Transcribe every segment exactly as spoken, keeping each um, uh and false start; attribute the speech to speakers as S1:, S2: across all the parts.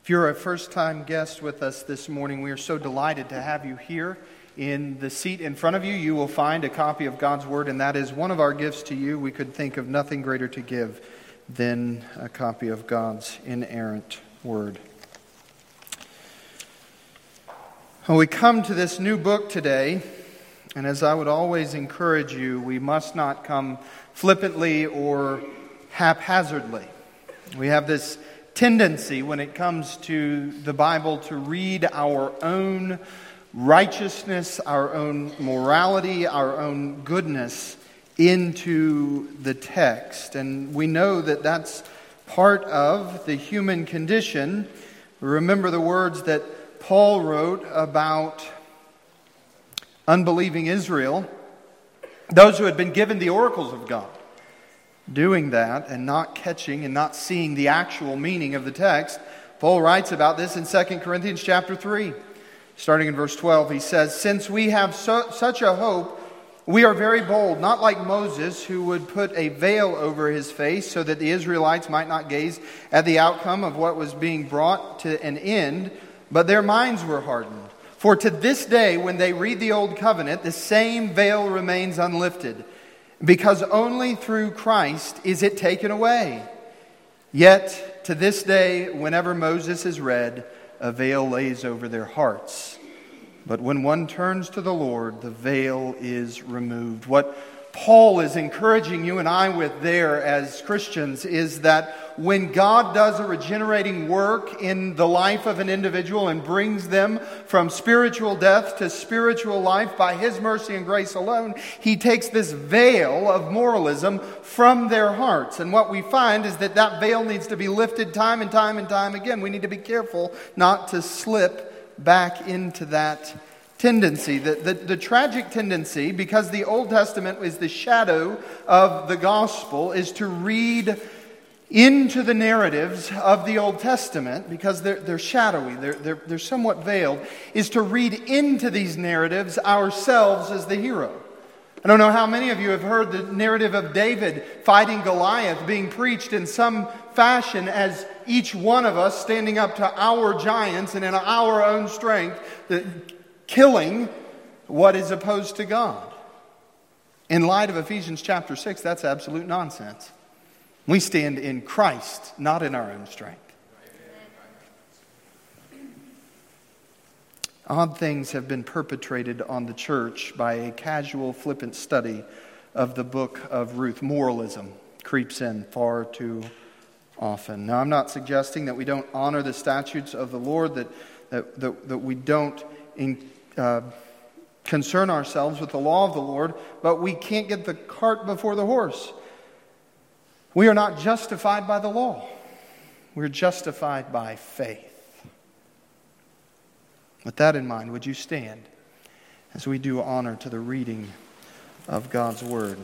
S1: If you're a first-time guest with us this morning, we are so delighted to have you here. In the seat in front of you, you will find a copy of God's Word, and that is one of our gifts to you. We could think of nothing greater to give than a copy of God's inerrant Word. Well, we come to this new book today, and as I would always encourage you, we must not come flippantly or haphazardly. We have this tendency when it comes to the Bible to read our own righteousness, our own morality, our own goodness into the text. And we know that that's part of the human condition. Remember the words that Paul wrote about unbelieving Israel, those who had been given the oracles of God. Doing that and not catching and not seeing the actual meaning of the text. Paul writes about this in Second Corinthians chapter three. Starting in verse twelve, he says, "Since we have so, such a hope, we are very bold, not like Moses, who would put a veil over his face so that the Israelites might not gaze at the outcome of what was being brought to an end, but their minds were hardened. For to this day, when they read the Old Covenant, the same veil remains unlifted, because only through Christ is it taken away. Yet to this day, whenever Moses is read, a veil lays over their hearts. But when one turns to the Lord, the veil is removed." What Paul is encouraging you and I with there as Christians is that when God does a regenerating work in the life of an individual and brings them from spiritual death to spiritual life by His mercy and grace alone, He takes this veil of moralism from their hearts. And what we find is that that veil needs to be lifted time and time and time again. We need to be careful not to slip back into that tendency, the, the, the tragic tendency, because the Old Testament is the shadow of the gospel, is to read into the narratives of the Old Testament, because they're, they're shadowy, they're, they're, they're somewhat veiled, is to read into these narratives ourselves as the hero. I don't know how many of you have heard the narrative of David fighting Goliath being preached in some fashion as each one of us standing up to our giants and in our own strength, the, killing what is opposed to God. In light of Ephesians chapter six, that's absolute nonsense. We stand in Christ, not in our own strength. Odd things have been perpetrated on the church by a casual, flippant study of the book of Ruth. Moralism creeps in far too often. Now, I'm not suggesting that we don't honor the statutes of the Lord, that that, that, that we don't in, uh, concern ourselves with the law of the Lord, but we can't get the cart before the horse. We are not justified by the law. We're justified by faith. With that in mind, would you stand as we do honor to the reading of God's Word?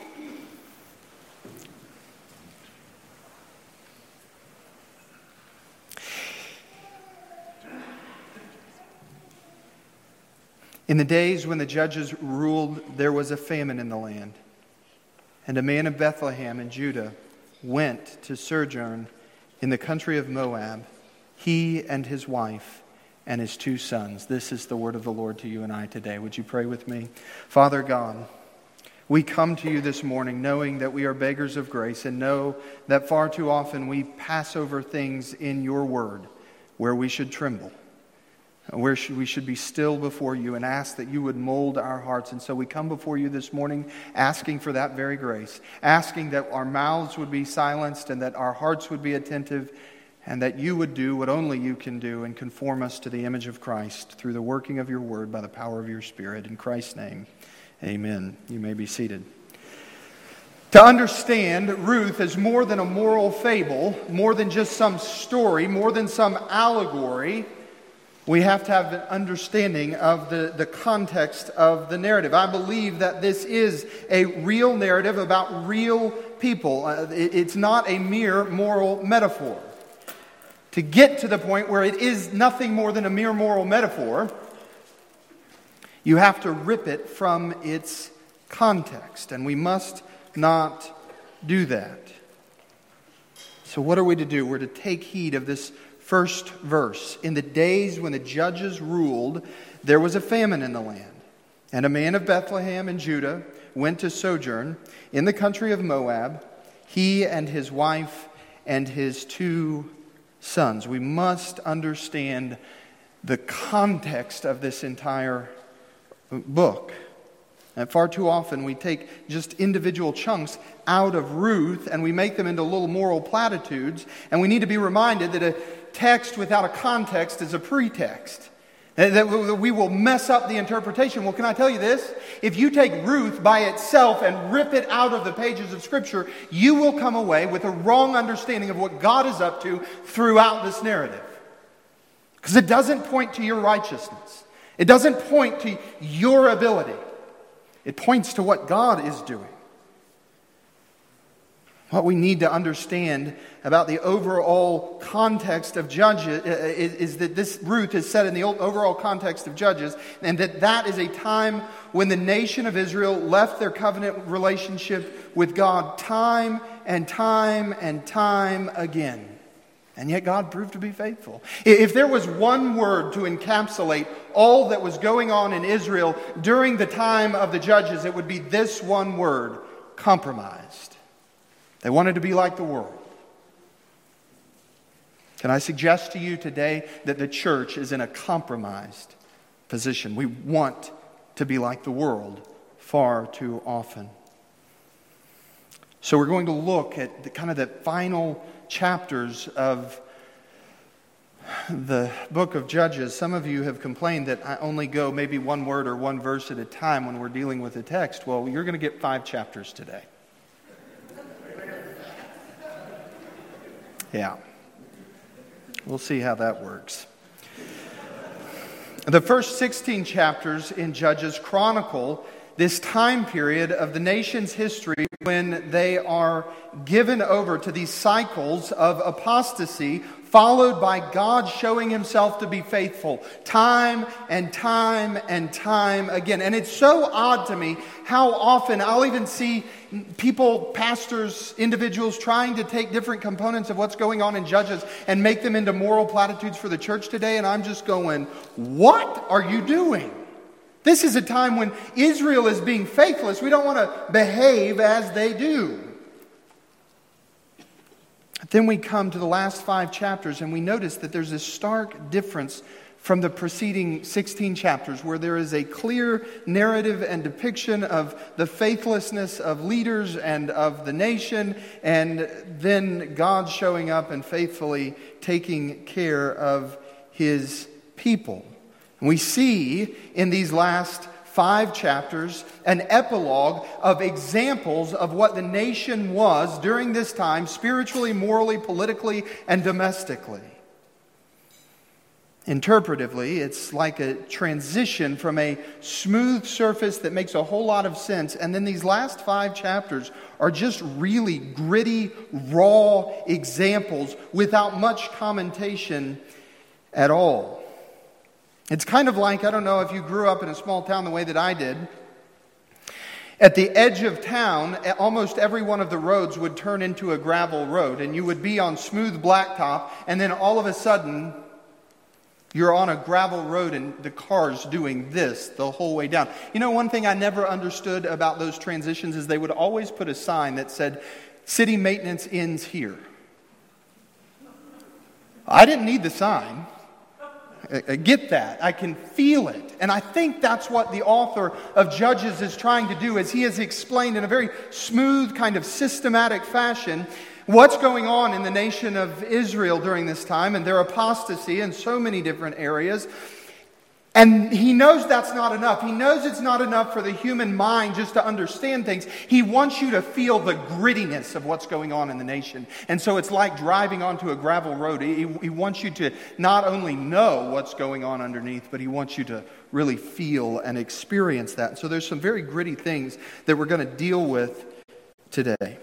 S1: In the days when the judges ruled, there was a famine in the land. And a man of Bethlehem in Judah went to sojourn in the country of Moab, he and his wife and his two sons. This is the word of the Lord to you and I today. Would you pray with me? Father God, we come to you this morning knowing that we are beggars of grace and know that far too often we pass over things in your word where we should tremble, where we should be still before you and ask that you would mold our hearts. And so we come before you this morning asking for that very grace, asking that our mouths would be silenced and that our hearts would be attentive, and that you would do what only you can do and conform us to the image of Christ through the working of your word by the power of your Spirit. In Christ's name, amen. You may be seated. To understand Ruth as more than a moral fable, more than just some story, more than some allegory, we have to have an understanding of the, the context of the narrative. I believe that this is a real narrative about real people. Uh, it, it's not a mere moral metaphor. To get to the point where it is nothing more than a mere moral metaphor, you have to rip it from its context. And we must not do that. So what are we to do? We're to take heed of this first verse. In the days when the judges ruled, there was a famine in the land. And a man of Bethlehem in Judah went to sojourn in the country of Moab, he and his wife and his two sons. We must understand the context of this entire book. And far too often we take just individual chunks out of Ruth and we make them into little moral platitudes. And we need to be reminded that a text without a context is a pretext. That we will mess up the interpretation. Well, can I tell you this? If you take Ruth by itself and rip it out of the pages of Scripture, you will come away with a wrong understanding of what God is up to throughout this narrative. Because it doesn't point to your righteousness. It doesn't point to your ability. It points to what God is doing. What we need to understand about the overall context of Judges is, is that this Ruth is set in the overall context of Judges, and that that is a time when the nation of Israel left their covenant relationship with God time and time and time again. And yet God proved to be faithful. If there was one word to encapsulate all that was going on in Israel during the time of the Judges, it would be this one word: compromised. They wanted to be like the world. Can I suggest to you today that the church is in a compromised position? We want to be like the world far too often. So we're going to look at the kind of the final chapters of the book of Judges. Some of you have complained that I only go maybe one word or one verse at a time when we're dealing with a text. Well, you're going to get five chapters today. Yeah. We'll see how that works. The first sixteen chapters in Judges chronicle this time period of the nation's history when they are given over to these cycles of apostasy, followed by God showing himself to be faithful time and time and time again. And it's so odd to me how often I'll even see people, pastors, individuals trying to take different components of what's going on in Judges and make them into moral platitudes for the church today. And I'm just going, what are you doing? This is a time when Israel is being faithless. We don't want to behave as they do. Then we come to the last five chapters and we notice that there's a stark difference from the preceding sixteen chapters, where there is a clear narrative and depiction of the faithlessness of leaders and of the nation, and then God showing up and faithfully taking care of his people. And we see in these last five chapters an epilogue of examples of what the nation was during this time, spiritually, morally, politically, and domestically. Interpretively, it's like a transition from a smooth surface that makes a whole lot of sense, and then these last five chapters are just really gritty, raw examples without much commentation at all. It's kind of like, I don't know if you grew up in a small town the way that I did. At the edge of town, almost every one of the roads would turn into a gravel road, and you would be on smooth blacktop, and then all of a sudden, you're on a gravel road and the car's doing this the whole way down. You know, one thing I never understood about those transitions is they would always put a sign that said, city maintenance ends here. I didn't need the sign. I get that. I can feel it. And I think that's what the author of Judges is trying to do, as he has explained in a very smooth, kind of systematic fashion what's going on in the nation of Israel during this time and their apostasy in so many different areas. And he knows that's not enough. He knows it's not enough for the human mind just to understand things. He wants you to feel the grittiness of what's going on in the nation. And so it's like driving onto a gravel road. He, he wants you to not only know what's going on underneath, but he wants you to really feel and experience that. So there's some very gritty things that we're going to deal with today.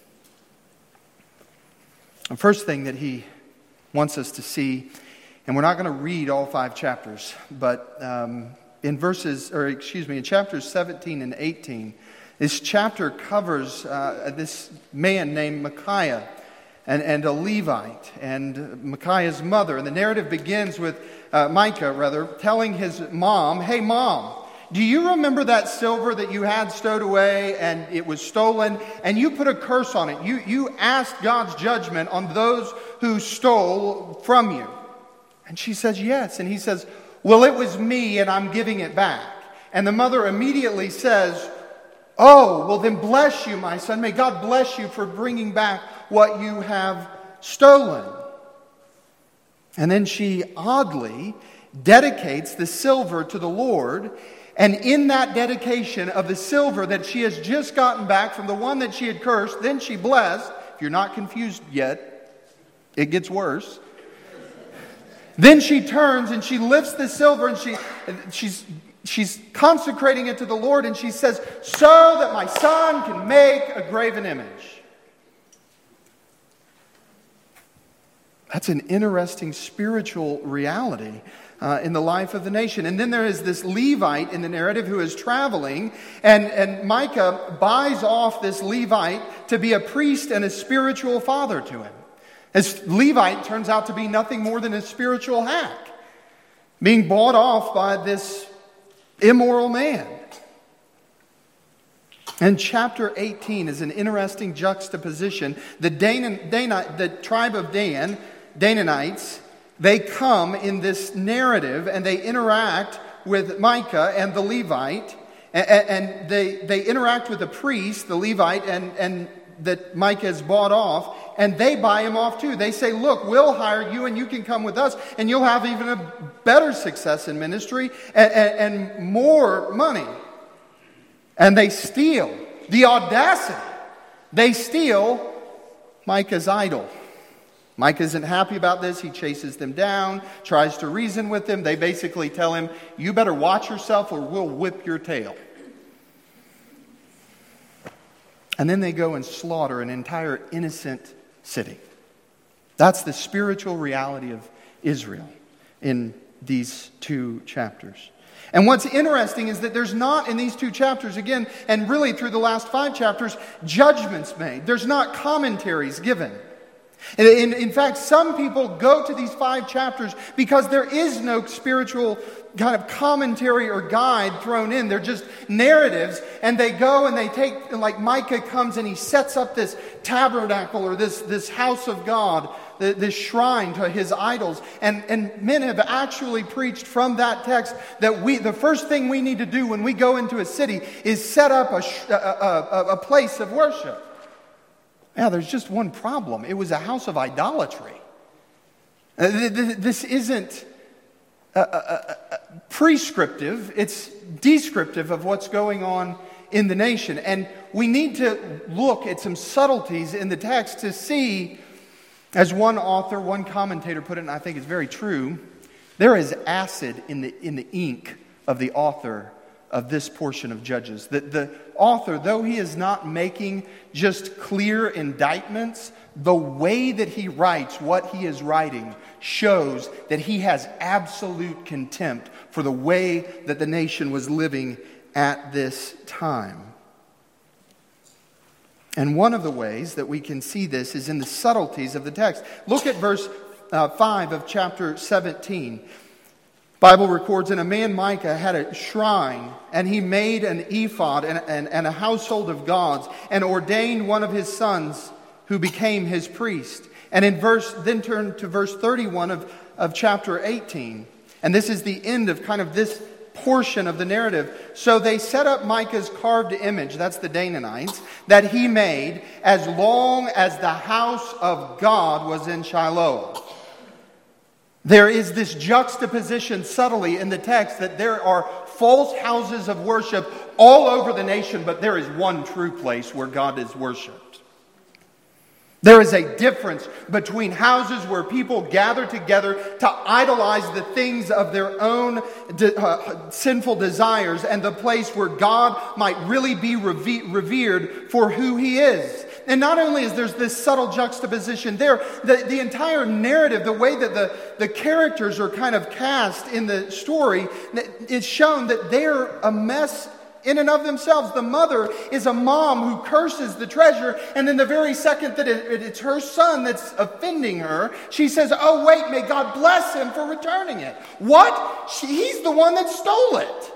S1: The first thing that he wants us to see, and we're not going to read all five chapters, but um, in verses, or excuse me, in chapters seventeen and eighteen, this chapter covers uh, this man named Micaiah. and, and a Levite, and Micaiah's mother. And the narrative begins with uh, Micah, rather, telling his mom, "Hey, Mom, do you remember that silver that you had stowed away and it was stolen, and you put a curse on it? You, you asked God's judgment on those who stole from you." And she says, "Yes." And he says, "Well, it was me, and I'm giving it back." And the mother immediately says, "Oh, well then bless you, my son. May God bless you for bringing back what you have stolen." And then she oddly dedicates the silver to the Lord. And in that dedication of the silver that she has just gotten back from the one that she had cursed, then she blessed. If you're not confused yet, it gets worse. Then she turns and she lifts the silver and she she's she's consecrating it to the Lord, and she says, "So that my son can make a graven image." That's an interesting spiritual reality uh, in the life of the nation. And then there is this Levite in the narrative who is traveling, and, and Micah buys off this Levite to be a priest and a spiritual father to him. This Levite turns out to be nothing more than a spiritual hack, being bought off by this immoral man. And chapter eighteen is an interesting juxtaposition. The Dan, Dan, the tribe of Dan, Danites, they come in this narrative and they interact with Micah and the Levite, and, and they, they interact with the priest, the Levite, and, and that Micah has bought off, and they buy him off too. They say, "Look, we'll hire you and you can come with us, and you'll have even a better success in ministry and, and, and more money." And they steal, the audacity, they steal Micah's idol. Micah isn't happy about this. He chases them down, tries to reason with them. They basically tell him, "You better watch yourself or we'll whip your tail." And then they go and slaughter an entire innocent city. That's the spiritual reality of Israel in these two chapters. And what's interesting is that there's not in these two chapters, again, and really through the last five chapters, judgments made. There's not commentaries given. In, in fact, some people go to these five chapters because there is no spiritual kind of commentary or guide thrown in. They're just narratives, and they go and they take, like Micah comes and he sets up this tabernacle or this, this house of God, this shrine to his idols. And, and men have actually preached from that text that we the first thing we need to do when we go into a city is set up a, a, a, a place of worship. Now, there's just one problem. It was a house of idolatry. Uh, this isn't uh, uh, uh, prescriptive. It's descriptive of what's going on in the nation. And we need to look at some subtleties in the text to see, as one author, one commentator put it, and I think it's very true, there is acid in the, in the ink of the author of this portion of Judges. That the author, though he is not making just clear indictments, the way that he writes what he is writing shows that he has absolute contempt for the way that the nation was living at this time. And one of the ways that we can see this is in the subtleties of the text. Look at verse uh, five of chapter seventeen. Bible records, "And a man, Micah, had a shrine, and he made an ephod and, and, and a household of gods, and ordained one of his sons who became his priest." And in verse, then turn to verse thirty-one of, of chapter eighteen. And this is the end of kind of this portion of the narrative. "So they set up Micah's carved image," that's the Danites, "that he made as long as the house of God was in Shiloh." There is this juxtaposition subtly in the text that there are false houses of worship all over the nation, but there is one true place where God is worshipped. There is a difference between houses where people gather together to idolize the things of their own de- uh, sinful desires, and the place where God might really be reve- revered for who He is. And not only is there this subtle juxtaposition there, the, the entire narrative, the way that the, the characters are kind of cast in the story, it's shown that they're a mess in and of themselves. The mother is a mom who curses the treasure, and then the very second that it, it's her son that's offending her, she says, oh wait, may God bless him for returning it. What? She, he's the one that stole it.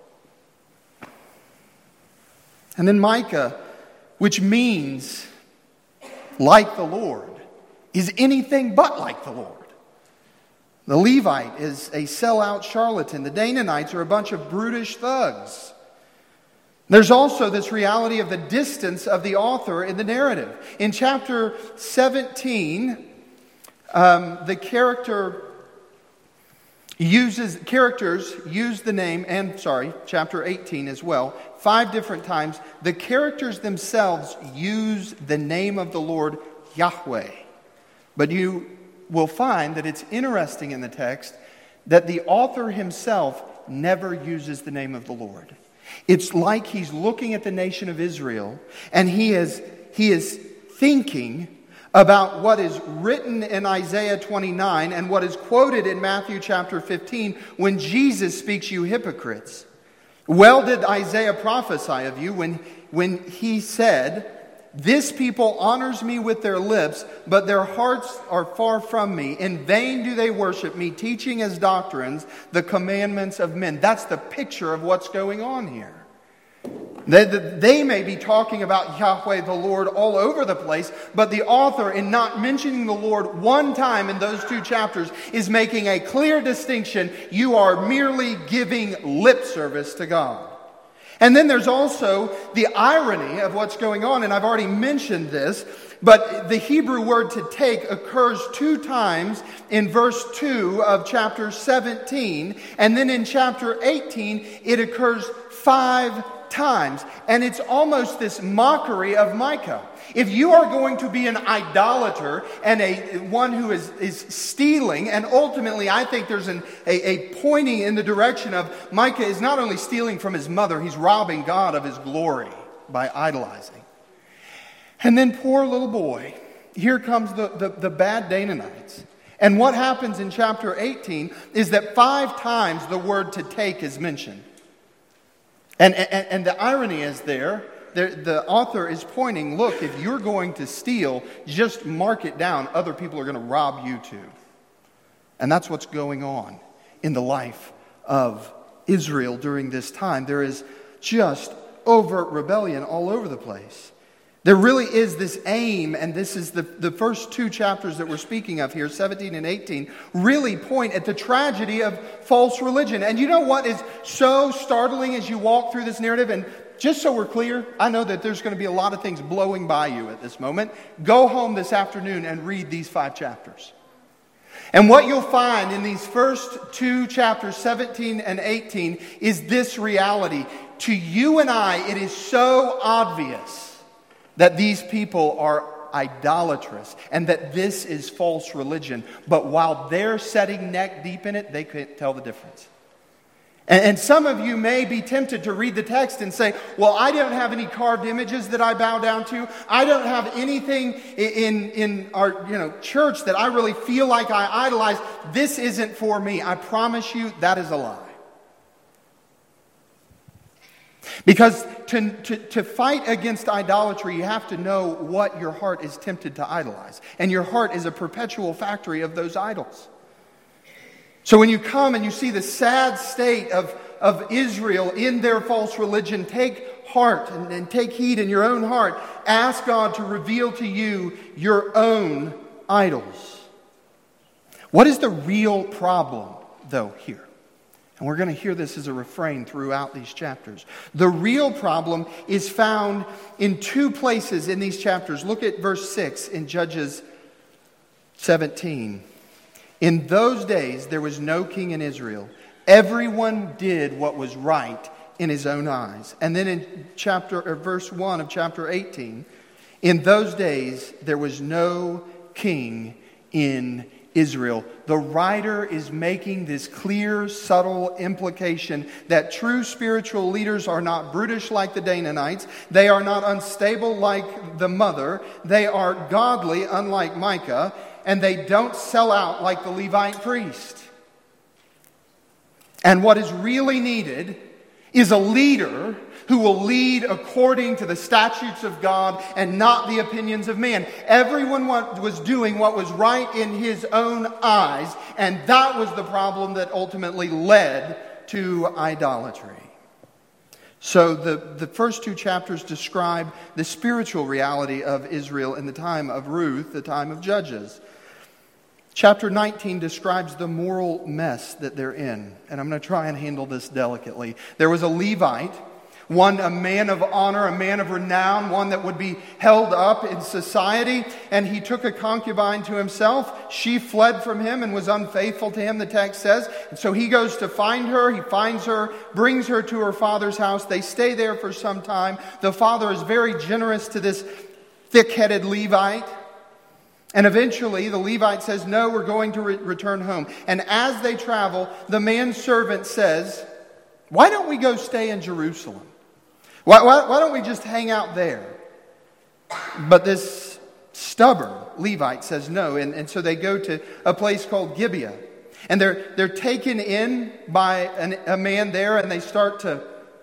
S1: And then Micah, which means like the Lord, is anything but like the Lord. The Levite is a sellout charlatan. The Danaanites are a bunch of brutish thugs. There's also this reality of the distance of the author in the narrative. In chapter seventeen, um, the character uses characters use the name, and sorry, chapter eighteen as well, five different times. The characters themselves use the name of the Lord, Yahweh. But you will find that it's interesting in the text that the author himself never uses the name of the Lord. It's like he's looking at the nation of Israel, and he is, he is thinking about what is written in Isaiah twenty-nine and what is quoted in Matthew chapter fifteen when Jesus speaks, you hypocrites. Well did Isaiah prophesy of you when, when he said, this people honors me with their lips, but their hearts are far from me. In vain do they worship me, teaching as doctrines the commandments of men. That's the picture of what's going on here. They, they may be talking about Yahweh the Lord all over the place, but the author, in not mentioning the Lord one time in those two chapters, is making a clear distinction. You are merely giving lip service to God. And then there's also the irony of what's going on, and I've already mentioned this, but the Hebrew word to take occurs two times in verse two of chapter seventeen, and then in chapter eighteen it occurs five times. And it's almost this mockery of Micah. If you are going to be an idolater and a one who is, is stealing, and ultimately I think there's an, a, a pointing in the direction of Micah is not only stealing from his mother, he's robbing God of his glory by idolizing. And then poor little boy, here comes the, the, the bad Danaanites. And what happens in chapter eighteen is that five times the word to take is mentioned. And, and, and the irony is there, the, the author is pointing, look, if you're going to steal, just mark it down. Other people are going to rob you too. And that's what's going on in the life of Israel during this time. There is just overt rebellion all over the place. There really is this aim, and this is the, the first two chapters that we're speaking of here, seventeen and eighteen, really point at the tragedy of false religion. And you know what is so startling as you walk through this narrative? And just so we're clear, I know that there's going to be a lot of things blowing by you at this moment. Go home this afternoon and read these five chapters. And what you'll find in these first two chapters, seventeen and eighteen, is this reality. To you and I, it is so obvious that these people are idolatrous and that this is false religion. But while they're setting neck deep in it, they can't tell the difference. And, and some of you may be tempted to read the text and say, well, I don't have any carved images that I bow down to. I don't have anything in, in our you know church that I really feel like I idolize. This isn't for me. I promise you that is a lie. Because to, to, to fight against idolatry, you have to know what your heart is tempted to idolize. And your heart is a perpetual factory of those idols. So when you come and you see the sad state of, of Israel in their false religion, take heart and, and take heed in your own heart. Ask God to reveal to you your own idols. What is the real problem, though, here? And we're going to hear this as a refrain throughout these chapters. The real problem is found in two places in these chapters. Look at verse six in Judges seventeen. In those days there was no king in Israel. Everyone did what was right in his own eyes. And then in chapter or verse one of chapter eighteen, in those days there was no king in Israel. The writer is making this clear, subtle implication that true spiritual leaders are not brutish like the Danaanites. They are not unstable like the mother. They are godly, unlike Micah. And they don't sell out like the Levite priest. And what is really needed is a leader who will lead according to the statutes of God and not the opinions of man. Everyone was doing what was right in his own eyes, and that was the problem that ultimately led to idolatry. So the, the first two chapters describe the spiritual reality of Israel in the time of Ruth, the time of Judges. Chapter nineteen describes the moral mess that they're in, and I'm going to try and handle this delicately. There was a Levite, one a man of honor, a man of renown, one that would be held up in society, and he took a concubine to himself. She fled from him and was unfaithful to him, the text says. And so he goes to find her, he finds her, brings her to her father's house. They stay there for some time. The father is very generous to this thick-headed Levite. And eventually the Levite says, no, we're going to re- return home. And as they travel, the manservant says, why don't we go stay in Jerusalem? Why, why, why don't we just hang out there? But this stubborn Levite says no. And, and so they go to a place called Gibeah. And they're, they're taken in by an, a man there, and they start to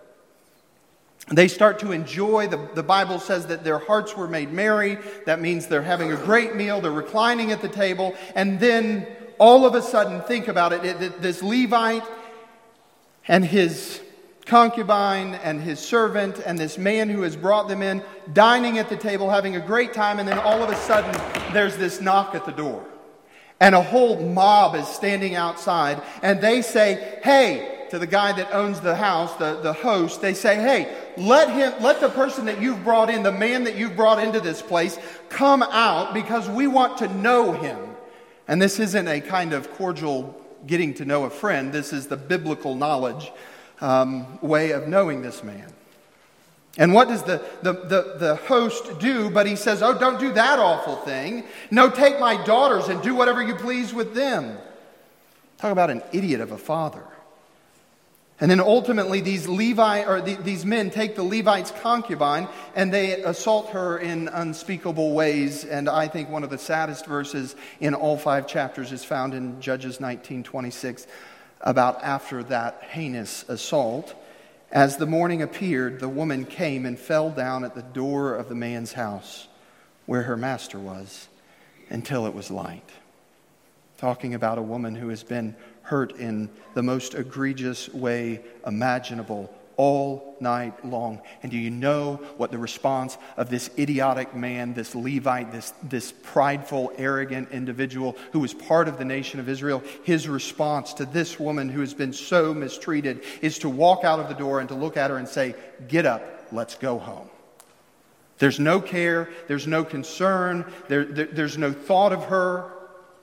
S1: They start to enjoy. The, the Bible says that their hearts were made merry. That means they're having a great meal. They're reclining at the table. And then all of a sudden, think about it, it, it this Levite and his concubine and his servant and this man who has brought them in, dining at the table, having a great time. And then all of a sudden, there's this knock at the door. And a whole mob is standing outside. And they say, hey, to the guy that owns the house, the, the host, they say, hey, let him, let the person that you've brought in, the man that you've brought into this place, come out because we want to know him. And this isn't a kind of cordial getting to know a friend. This is the biblical knowledge um, way of knowing this man. And what does the, the, the, the host do? But he says, oh, don't do that awful thing. No, take my daughters and do whatever you please with them. Talk about an idiot of a father. And then ultimately these Levi or the, these men take the Levite's concubine and they assault her in unspeakable ways. And I think one of the saddest verses in all five chapters is found in Judges nineteen twenty-six, about after that heinous assault. As the morning appeared, the woman came and fell down at the door of the man's house where her master was until it was light. Talking about a woman who has been hurt in the most egregious way imaginable all night long. And do you know what the response of this idiotic man, this Levite, this, this prideful, arrogant individual who was part of the nation of Israel, his response to this woman who has been so mistreated is to walk out of the door and to look at her and say, get up, let's go home. There's no care, there's no concern, there, there, there's no thought of her.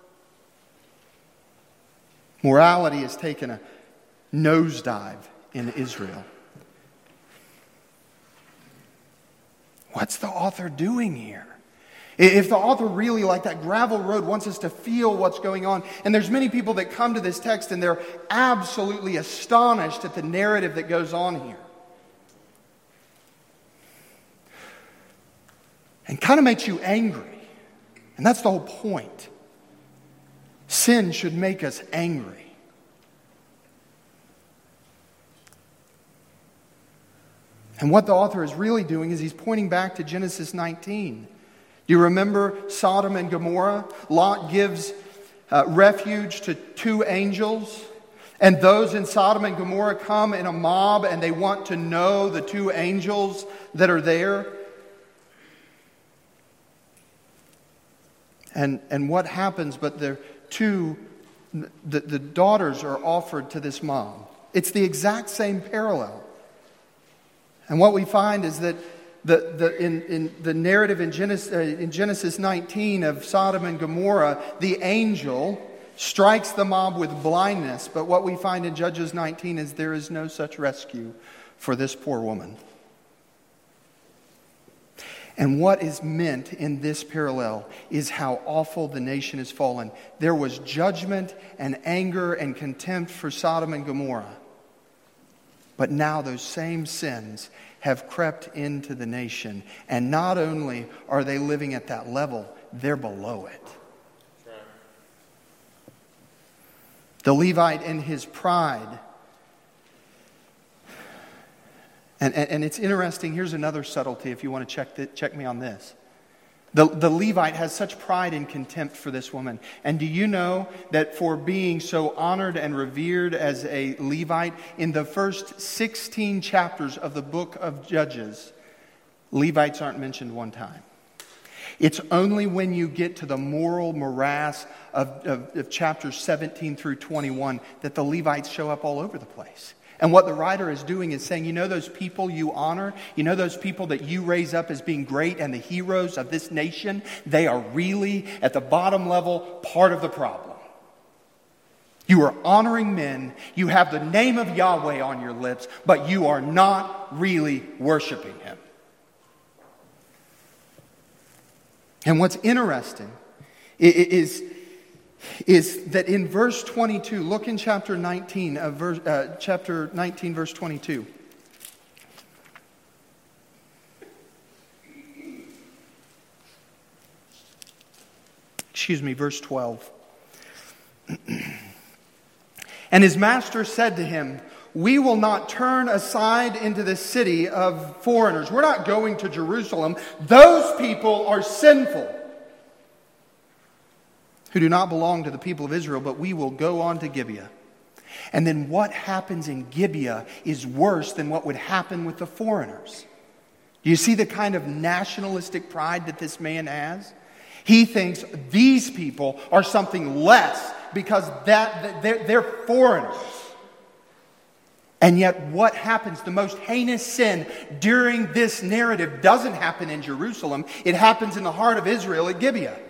S1: Morality has taken a nosedive in Israel. What's the author doing here? If the author really, like that gravel road, wants us to feel what's going on, and there's many people that come to this text and they're absolutely astonished at the narrative that goes on here. And kind of makes you angry. And that's the whole point. Sin should make us angry. And what the author is really doing is he's pointing back to Genesis nineteen. Do you remember Sodom and Gomorrah? Lot gives uh, refuge to two angels. And those in Sodom and Gomorrah come in a mob and they want to know the two angels that are there. And, and what happens but the two, the, the daughters are offered to this mob. It's the exact same parallel. And what we find is that the, the, in, in the narrative in Genesis, uh, in Genesis nineteen of Sodom and Gomorrah, the angel strikes the mob with blindness. But what we find in Judges nineteen is there is no such rescue for this poor woman. And what is meant in this parallel is how awful the nation has fallen. There was judgment and anger and contempt for Sodom and Gomorrah. But now those same sins have crept into the nation. And not only are they living at that level, they're below it. Right. The Levite in his pride And, and, and it's interesting. Here's another subtlety if you want to check, the, check me on this. The, the Levite has such pride and contempt for this woman. And do you know that for being so honored and revered as a Levite, in the first sixteen chapters of the book of Judges, Levites aren't mentioned one time. It's only when you get to the moral morass of, of, of chapters seventeen through twenty-one that the Levites show up all over the place. And what the writer is doing is saying, you know those people you honor? You know those people that you raise up as being great and the heroes of this nation? They are really, at the bottom level, part of the problem. You are honoring men. You have the name of Yahweh on your lips, but you are not really worshiping Him. And what's interesting is... is that in verse twenty-two, look in chapter nineteen, of verse, uh, chapter nineteen, verse twenty-two. Excuse me, verse twelve. And his master said to him, we will not turn aside into the city of foreigners. We're not going to Jerusalem. Those people are sinful, who do not belong to the people of Israel, but we will go on to Gibeah. And then what happens in Gibeah is worse than what would happen with the foreigners. Do you see the kind of nationalistic pride that this man has? He thinks these people are something less because that they're, they're foreigners. And yet what happens? The most heinous sin during this narrative doesn't happen in Jerusalem. It happens in the heart of Israel at Gibeah.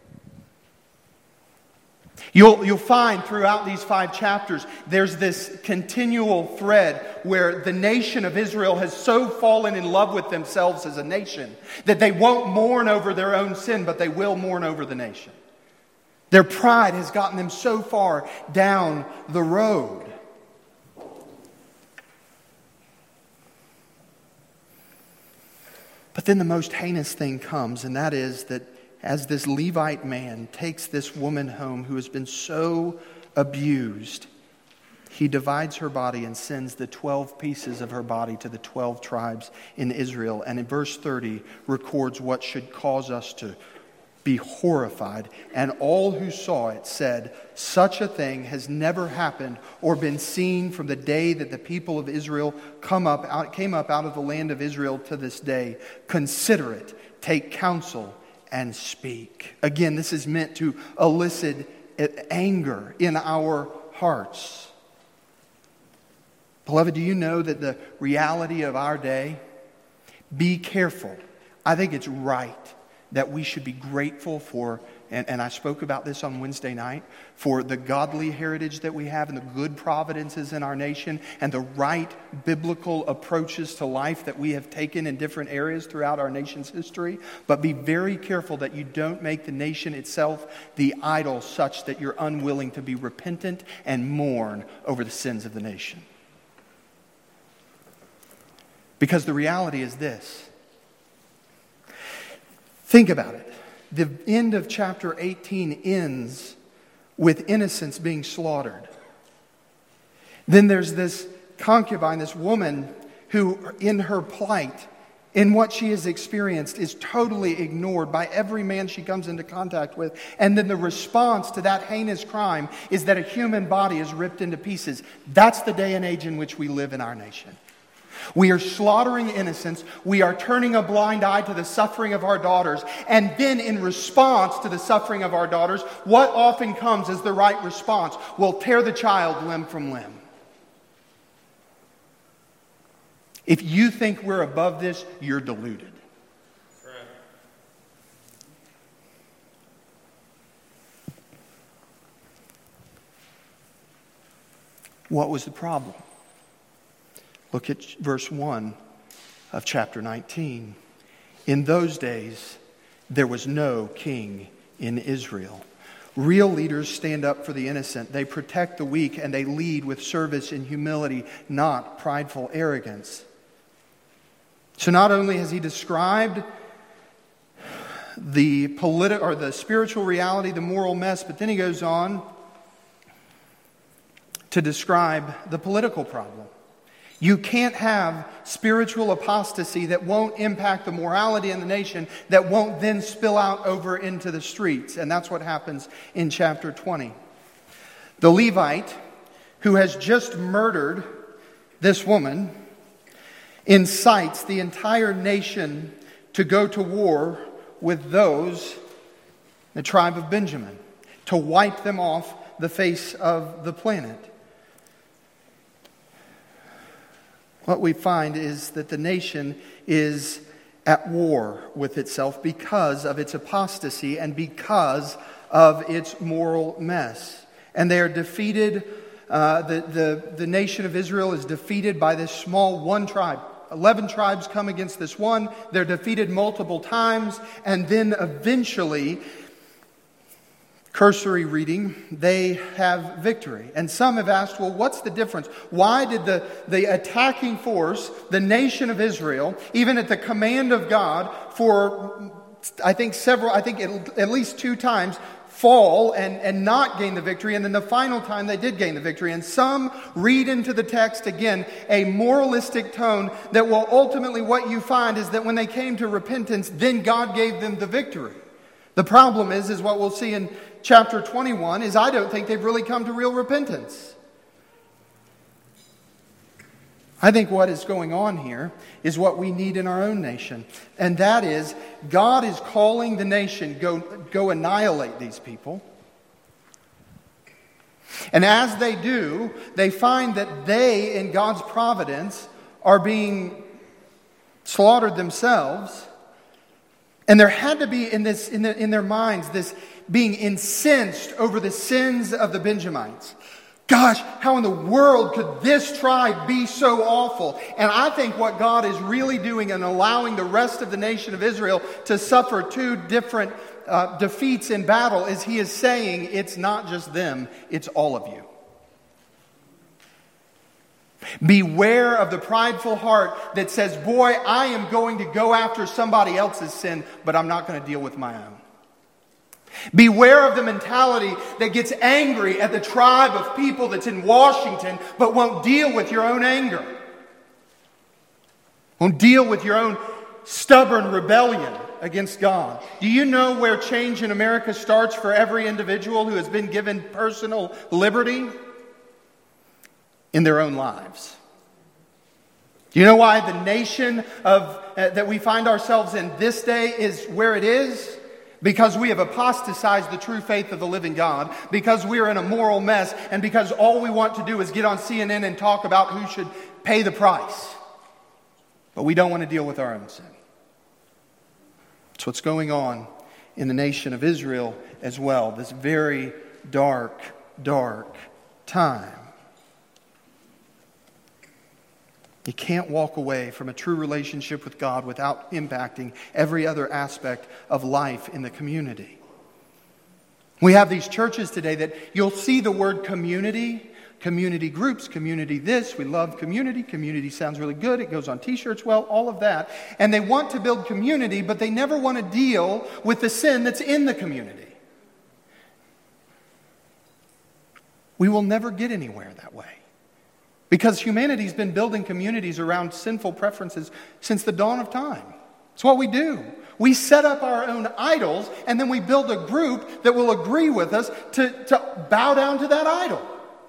S1: You'll, you'll find throughout these five chapters, there's this continual thread where the nation of Israel has so fallen in love with themselves as a nation that they won't mourn over their own sin, but they will mourn over the nation. Their pride has gotten them so far down the road. But then the most heinous thing comes, and that is that as this Levite man takes this woman home who has been so abused, he divides her body and sends the twelve pieces of her body to the twelve tribes in Israel. And in verse thirty records what should cause us to be horrified. And all who saw it said, such a thing has never happened or been seen from the day that the people of Israel come up, out, came up out of the land of Israel to this day. Consider it, take counsel, and speak. Again, this is meant to elicit anger in our hearts. Beloved, do you know that the reality of our day? Be careful. I think it's right that we should be grateful for, and, and I spoke about this on Wednesday night, for the godly heritage that we have and the good providences in our nation and the right biblical approaches to life that we have taken in different areas throughout our nation's history. But be very careful that you don't make the nation itself the idol such that you're unwilling to be repentant and mourn over the sins of the nation. Because the reality is this. Think about it. The end of chapter eighteen ends with innocents being slaughtered. Then there's this concubine, this woman who in her plight, in what she has experienced, is totally ignored by every man she comes into contact with. And then the response to that heinous crime is that a human body is ripped into pieces. That's the day and age in which we live in our nation. We are slaughtering innocents. We are turning a blind eye to the suffering of our daughters. And then in response to the suffering of our daughters, what often comes as the right response? We'll tear the child limb from limb. If you think we're above this, you're deluded. What was the problem? Look at verse one of chapter nineteen. In those days, there was no king in Israel. Real leaders stand up for the innocent. They protect the weak and they lead with service and humility, not prideful arrogance. So not only has he described the politi- or the spiritual reality, the moral mess, but then he goes on to describe the political problem. You can't have spiritual apostasy that won't impact the morality in the nation, that won't then spill out over into the streets. And that's what happens in chapter twenty. The Levite, who has just murdered this woman, incites the entire nation to go to war with those, the tribe of Benjamin, to wipe them off the face of the planet. What we find is that the nation is at war with itself because of its apostasy and because of its moral mess. And they are defeated. Uh, the, the, the nation of Israel is defeated by this small one tribe. Eleven tribes come against this one. They're defeated multiple times. And then eventually, cursory reading, they have victory. And some have asked, well, what's the difference? Why did the, the attacking force, the nation of Israel, even at the command of God, for I think several, I think at, at least two times, fall and, and not gain the victory, and then the final time they did gain the victory. And some read into the text, again, a moralistic tone that will ultimately, what you find is that when they came to repentance, then God gave them the victory. The problem is, is what we'll see in chapter twenty-one, is I don't think they've really come to real repentance. I think what is going on here is what we need in our own nation. And that is, God is calling the nation, go, go annihilate these people. And as they do, they find that they, in God's providence, are being slaughtered themselves. And there had to be in this in, the, in their minds this being incensed over the sins of the Benjamites. Gosh, how in the world could this tribe be so awful? And I think what God is really doing in allowing the rest of the nation of Israel to suffer two different uh, defeats in battle is He is saying it's not just them, it's all of you. Beware of the prideful heart that says, boy, I am going to go after somebody else's sin, but I'm not going to deal with my own. Beware of the mentality that gets angry at the tribe of people that's in Washington, but won't deal with your own anger. Won't deal with your own stubborn rebellion against God. Do you know where change in America starts for every individual who has been given personal liberty? In their own lives. Do you know why the nation of uh, that we find ourselves in this day is where it is? Because we have apostatized the true faith of the living God, because we are in a moral mess, and because all we want to do is get on C N N and talk about who should pay the price. But we don't want to deal with our own sin. That's what's going on in the nation of Israel as well. This very dark, dark time. You can't walk away from a true relationship with God without impacting every other aspect of life in the community. We have these churches today that you'll see the word community, community groups, community this. We love community. Community sounds really good. It goes on t-shirts, well, all of that. And they want to build community, but they never want to deal with the sin that's in the community. We will never get anywhere that way. Because humanity's been building communities around sinful preferences since the dawn of time. It's what we do. We set up our own idols, and then we build a group that will agree with us to, to bow down to that idol.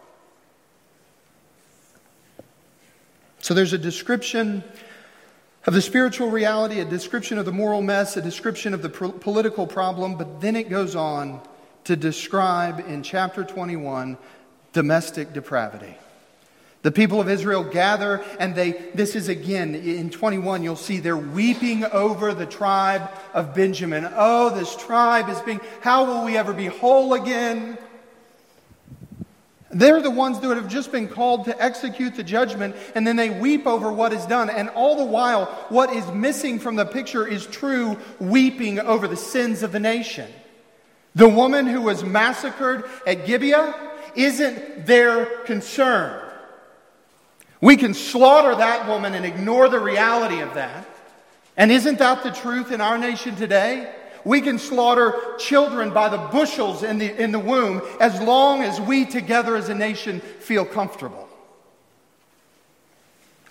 S1: So there's a description of the spiritual reality, a description of the moral mess, a description of the pro- political problem, but then it goes on to describe in chapter twenty-one domestic depravity. The people of Israel gather, and they, this is again, in twenty-one, you'll see they're weeping over the tribe of Benjamin. Oh, this tribe is being, how will we ever be whole again? They're the ones that have just been called to execute the judgment, and then they weep over what is done. And all the while, what is missing from the picture is true weeping over the sins of the nation. The woman who was massacred at Gibeah isn't their concern. We can slaughter that woman and ignore the reality of that. And isn't that the truth in our nation today? We can slaughter children by the bushels in the, in the womb as long as we together as a nation feel comfortable.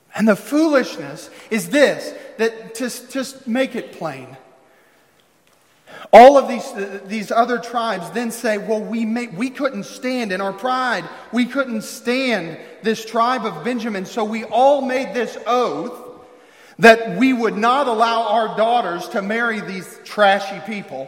S1: And the foolishness is this, that just, just make it plain. All of these, uh, these other tribes then say, well, we, may, we couldn't stand in our pride. We couldn't stand this tribe of Benjamin. So we all made this oath that we would not allow our daughters to marry these trashy people.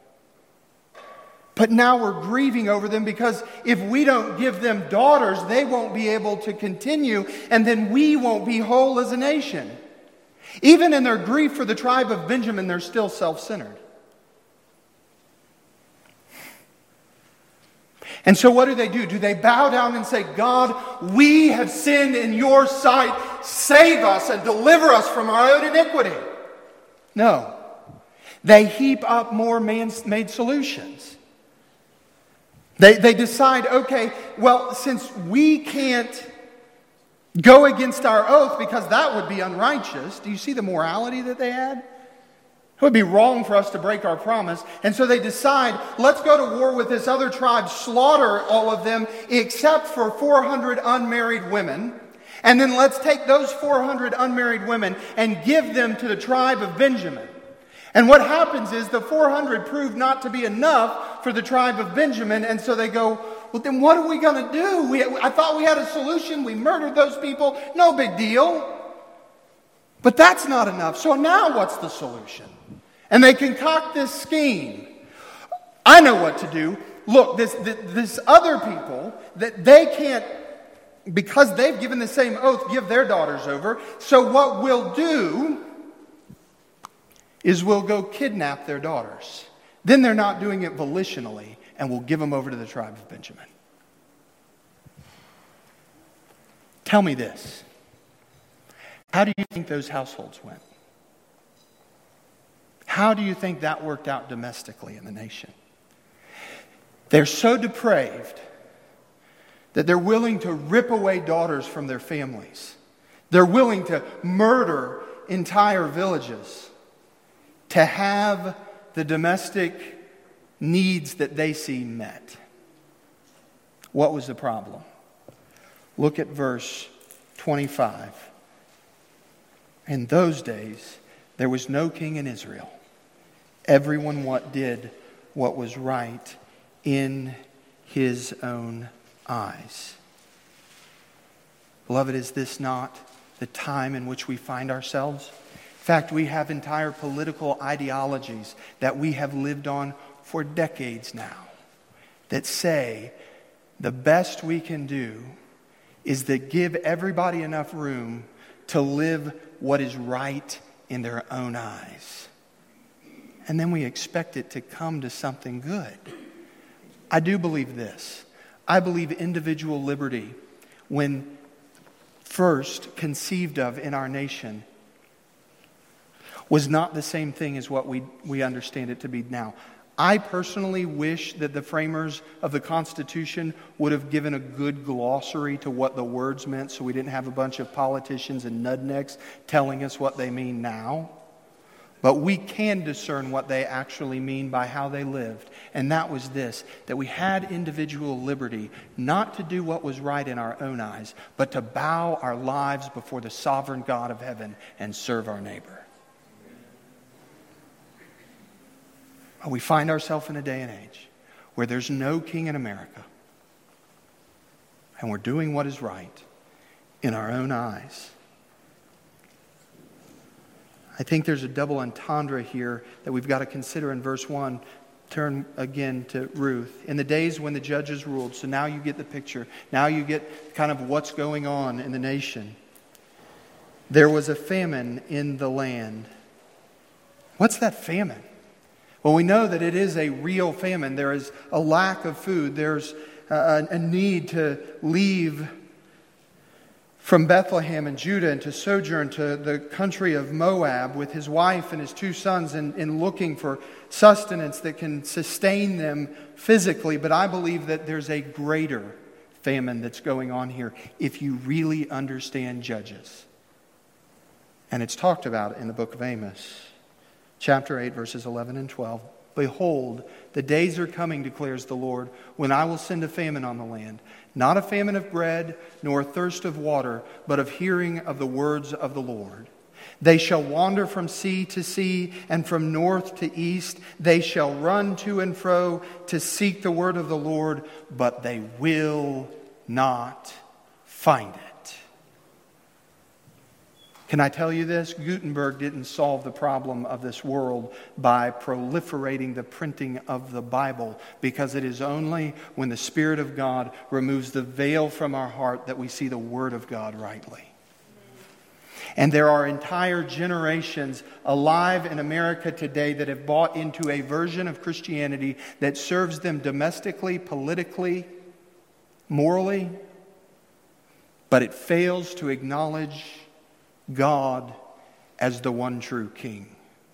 S1: But now we're grieving over them because if we don't give them daughters, they won't be able to continue, and then we won't be whole as a nation. Even in their grief for the tribe of Benjamin, they're still self-centered. And so what do they do? Do they bow down and say, God, we have sinned in your sight. Save us and deliver us from our own iniquity? No. They heap up more man-made solutions. They, they decide, okay, well, since we can't go against our oath because that would be unrighteous. Do you see the morality that they had? It would be wrong for us to break our promise. And so they decide, let's go to war with this other tribe, slaughter all of them except for four hundred unmarried women. And then let's take those four hundred unmarried women and give them to the tribe of Benjamin. And what happens is the four hundred prove not to be enough for the tribe of Benjamin. And so they go, well, then what are we going to do? We, I thought we had a solution. We murdered those people. No big deal. But that's not enough. So now what's the solution? And they concoct this scheme. I know what to do. Look, this, this, this other people, that they can't, because they've given the same oath, give their daughters over. So what we'll do is we'll go kidnap their daughters. Then they're not doing it volitionally, and we'll give them over to the tribe of Benjamin. Tell me this. How do you think those households went? How do you think that worked out domestically in the nation? They're so depraved that they're willing to rip away daughters from their families. They're willing to murder entire villages to have the domestic needs that they see met. What was the problem? Look at verse twenty-five. In those days, there was no king in Israel. Everyone what did what was right in his own eyes. Beloved, is this not the time in which we find ourselves? In fact, we have entire political ideologies that we have lived on for decades now that say the best we can do is to give everybody enough room to live what is right in their own eyes. And then we expect it to come to something good. I do believe this. I believe individual liberty, when first conceived of in our nation, was not the same thing as what we, we understand it to be now. I personally wish that the framers of the Constitution would have given a good glossary to what the words meant so we didn't have a bunch of politicians and nudnecks telling us what they mean now. But we can discern what they actually mean by how they lived. And that was this, that we had individual liberty not to do what was right in our own eyes, but to bow our lives before the sovereign God of heaven and serve our neighbor. We find ourselves in a day and age where there's no king in America, and we're doing what is right in our own eyes. I think there's a double entendre here that we've got to consider in verse one. Turn again to Ruth. In the days when the judges ruled, so now you get the picture. Now you get kind of what's going on in the nation. There was a famine in the land. What's that famine? Well, we know that it is a real famine. There is a lack of food. There's a, a need to leave from Bethlehem and Judah and to sojourn to the country of Moab with his wife and his two sons in, in looking for sustenance that can sustain them physically. But I believe that there's a greater famine that's going on here if you really understand Judges. And it's talked about in the book of Amos. Chapter eight, verses eleven and twelve. Behold, the days are coming, declares the Lord, when I will send a famine on the land, not a famine of bread, nor a thirst of water, but of hearing of the words of the Lord. They shall wander from sea to sea, and from north to east. They shall run to and fro to seek the word of the Lord, but they will not find it. Can I tell you this? Gutenberg didn't solve the problem of this world by proliferating the printing of the Bible, because it is only when the Spirit of God removes the veil from our heart that we see the Word of God rightly. And there are entire generations alive in America today that have bought into a version of Christianity that serves them domestically, politically, morally, but it fails to acknowledge God as the one true King.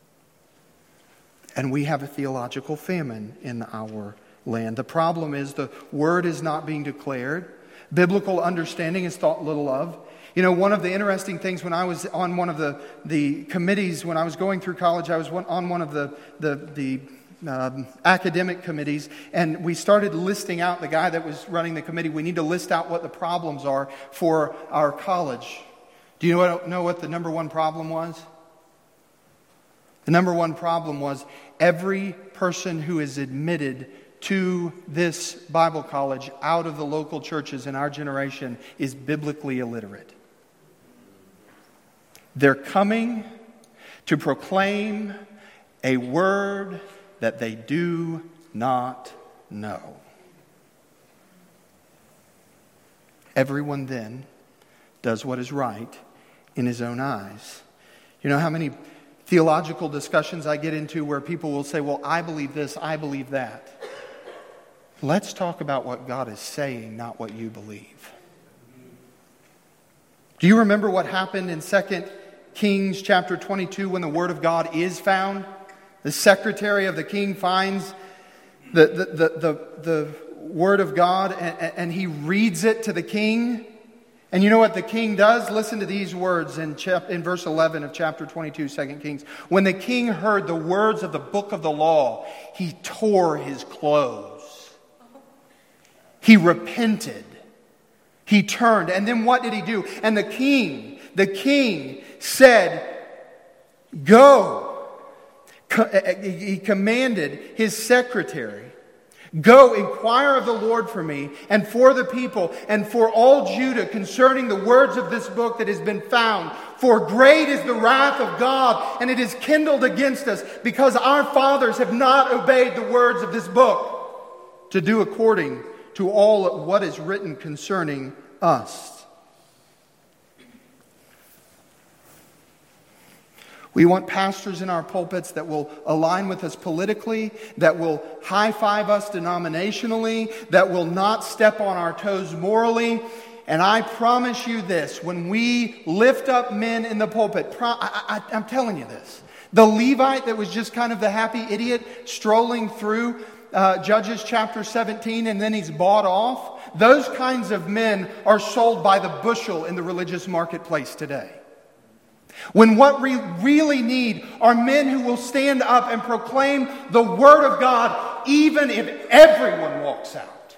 S1: And we have a theological famine in our land. The problem is the word is not being declared. Biblical understanding is thought little of. You know, one of the interesting things when I was on one of the, the committees, when I was going through college, I was one, on one of the, the, the um, academic committees, and we started listing out, the guy that was running the committee, we need to list out what the problems are for our college. Do you know what, know what the number one problem was? The number one problem was every person who is admitted to this Bible college out of the local churches in our generation is biblically illiterate. They're coming to proclaim a word that they do not know. Everyone then does what is right in his own eyes. You know how many theological discussions I get into where people will say, well, I believe this, I believe that. Let's talk about what God is saying, not what you believe. Do you remember what happened in Second Kings chapter twenty-two when the Word of God is found? The secretary of the king finds the, the, the, the, the Word of God and, and he reads it to the king. And you know what the king does? Listen to these words in, chap- in verse eleven of chapter twenty-two, Second Kings. When the king heard the words of the book of the law, he tore his clothes. He repented. He turned. And then what did he do? And the king, the king said, go. He commanded his secretary, go inquire of the Lord for me and for the people and for all Judah concerning the words of this book that has been found. For great is the wrath of God, and it is kindled against us, because our fathers have not obeyed the words of this book to do according to all what is written concerning us. We want pastors in our pulpits that will align with us politically, that will high-five us denominationally, that will not step on our toes morally. And I promise you this, when we lift up men in the pulpit, pro- I, I, I'm telling you this, the Levite that was just kind of the happy idiot strolling through uh, Judges chapter seventeen and then he's bought off, those kinds of men are sold by the bushel in the religious marketplace today. When what we really need are men who will stand up and proclaim the Word of God, even if everyone walks out.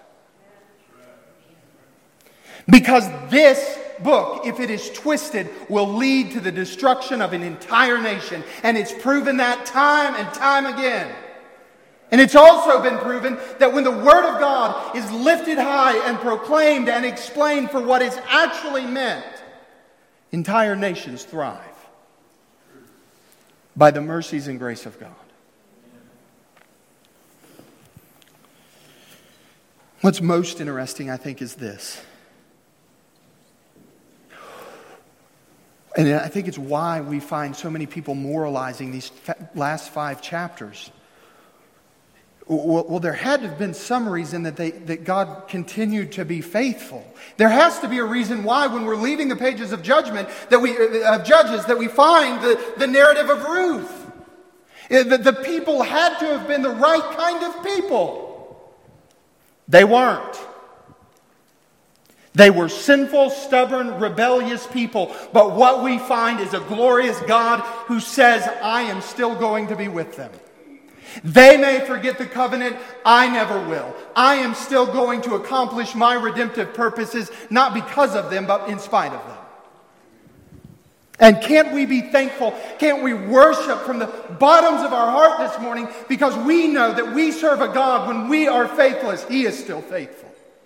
S1: Because this book, if it is twisted, will lead to the destruction of an entire nation. And it's proven that time and time again. And it's also been proven that when the Word of God is lifted high and proclaimed and explained for what it's actually meant, entire nations thrive by the mercies and grace of God. What's most interesting, I think, is this. And I think it's why we find so many people moralizing these last five chapters. Well, well, there had to have been some reason that they that God continued to be faithful. There has to be a reason why, when we're leaving the pages of judgment, that we of Judges, that we find the, the narrative of Ruth. The, the people had to have been the right kind of people. They weren't. They were sinful, stubborn, rebellious people. But what we find is a glorious God who says, I am still going to be with them. They may forget the covenant. I never will. I am still going to accomplish my redemptive purposes, not because of them, but in spite of them. And can't we be thankful? Can't we worship from the bottoms of our heart this morning because we know that we serve a God when we are faithless, He is still faithful.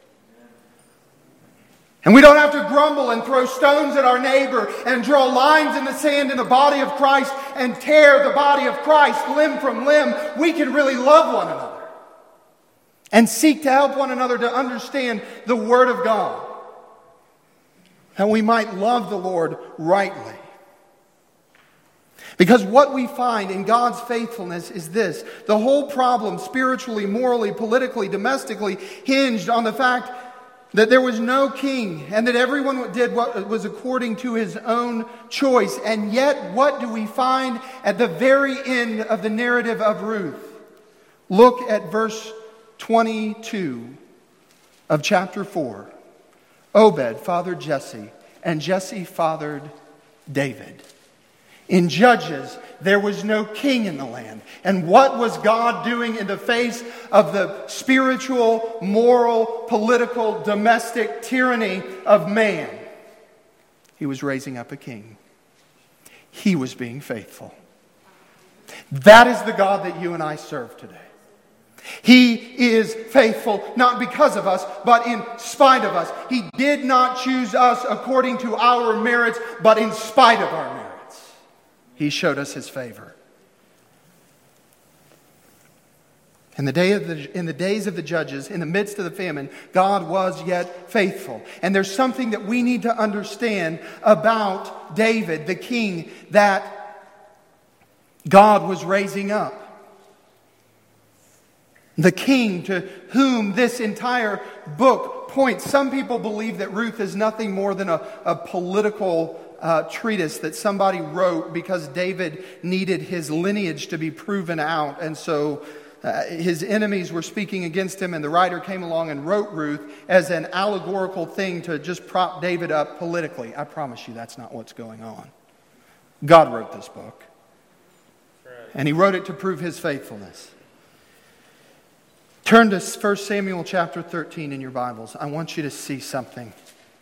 S1: And we don't have to grumble and throw stones at our neighbor and draw lines in the sand in the body of Christ and tear the body of Christ limb from limb. We can really love one another and seek to help one another to understand the Word of God. And we might love the Lord rightly. Because what we find in God's faithfulness is this. The whole problem, spiritually, morally, politically, domestically, hinged on the fact that there was no king and that everyone did what was according to his own choice. And yet, what do we find at the very end of the narrative of Ruth? Look at verse twenty-two of chapter four. Obed fathered Jesse, and Jesse fathered David. In Judges, there was no king in the land. And what was God doing in the face of the spiritual, moral, political, domestic tyranny of man? He was raising up a king. He was being faithful. That is the God that you and I serve today. He is faithful, not because of us, but in spite of us. He did not choose us according to our merits, but in spite of our merits. He showed us His favor. In the, day of the, in the days of the judges, in the midst of the famine, God was yet faithful. And there's something that we need to understand about David, the king that God was raising up. The king to whom this entire book points. Some people believe that Ruth is nothing more than a, a political uh, treatise that somebody wrote because David needed his lineage to be proven out. And so uh, his enemies were speaking against him, and the writer came along and wrote Ruth as an allegorical thing to just prop David up politically. I promise you that's not what's going on. God wrote this book. And He wrote it to prove His faithfulness. Turn to First Samuel chapter thirteen in your Bibles. I want you to see something.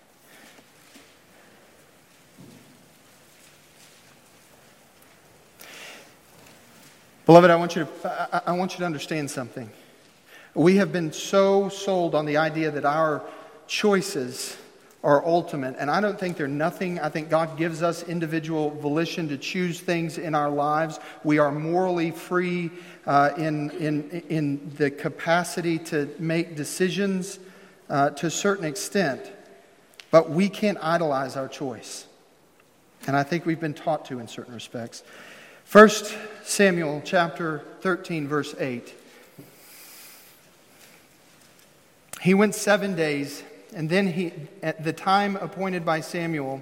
S1: Beloved, I want you to I, I want you to understand something. We have been so sold on the idea that our choices are ultimate, and I don't think they're nothing. I think God gives us individual volition to choose things in our lives. We are morally free uh, in, in, in the capacity to make decisions uh, to a certain extent, but we can't idolize our choice. And I think we've been taught to in certain respects. First Samuel chapter thirteen, verse eight. He went seven days, and then he, at the time appointed by Samuel.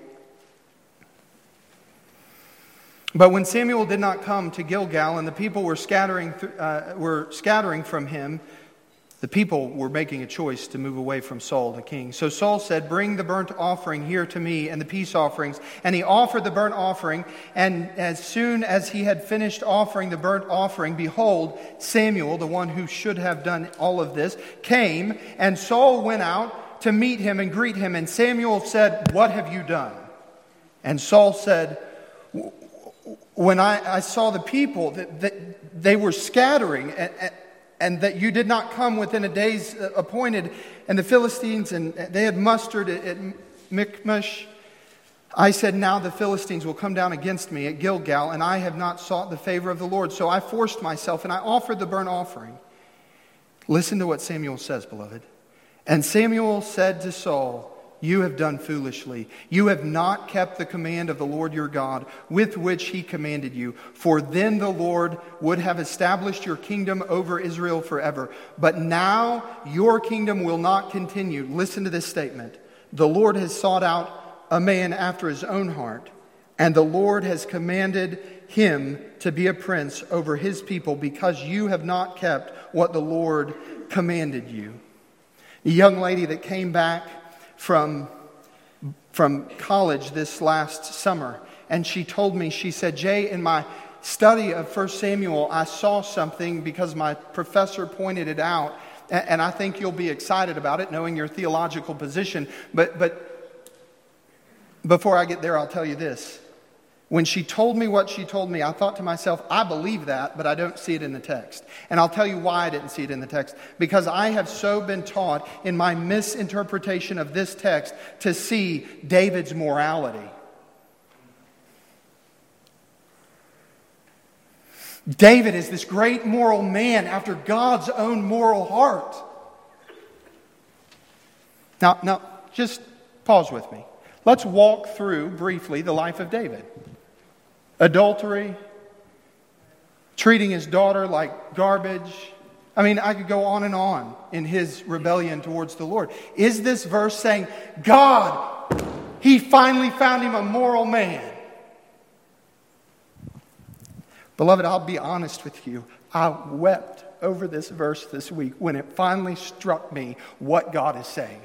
S1: But when Samuel did not come to Gilgal, and the people were scattering, uh, were scattering from him, the people were making a choice to move away from Saul, the king. So Saul said, "Bring the burnt offering here to me, and the peace offerings." And he offered the burnt offering, and as soon as he had finished offering the burnt offering, behold, Samuel, the one who should have done all of this, came, and Saul went out to meet him and greet him. And Samuel said, "What have you done?" And Saul said, "When I, I saw the people, that, that they were scattering, and, and that you did not come within a day's appointed, and the Philistines, and they had mustered at, at Michmash, I said, now the Philistines will come down against me at Gilgal, and I have not sought the favor of the Lord. So I forced myself, and I offered the burnt offering." Listen to what Samuel says, beloved. "And Samuel said to Saul, you have done foolishly. You have not kept the command of the Lord your God, with which He commanded you. For then the Lord would have established your kingdom over Israel forever. But now your kingdom will not continue." Listen to this statement. "The Lord has sought out a man after His own heart, and the Lord has commanded him to be a prince over His people, because you have not kept what the Lord commanded you." A young lady that came back from, from college this last summer, and she told me, she said, "Jay, in my study of First Samuel, I saw something because my professor pointed it out, and I think you'll be excited about it, knowing your theological position. But, but before I get there, I'll tell you this. When she told me what she told me, I thought to myself, I believe that, but I don't see it in the text. And I'll tell you why I didn't see it in the text. Because I have so been taught in my misinterpretation of this text to see David's morality. David is this great moral man after God's own moral heart. Now, now, just pause with me. Let's walk through briefly the life of David. Adultery, treating his daughter like garbage. I mean, I could go on and on in his rebellion towards the Lord. Is this verse saying, God, he finally found him a moral man? Beloved, I'll be honest with you. I wept over this verse this week when it finally struck me what God is saying.